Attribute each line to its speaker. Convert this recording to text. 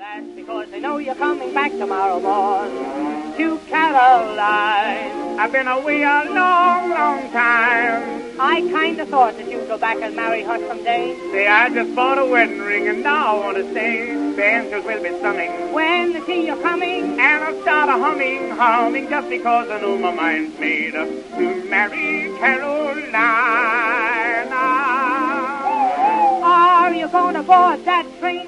Speaker 1: That's because they know you're coming back tomorrow morn to Caroline.
Speaker 2: I've been away a long, long time.
Speaker 1: I kinda thought that you'd go back and marry her someday.
Speaker 2: Say, I just bought a wedding ring and now I want to stay. The angels will be summing
Speaker 1: When they see you coming,
Speaker 2: and I'll start a humming just because I know my mind's made up to marry Caroline.
Speaker 1: are you gonna board that train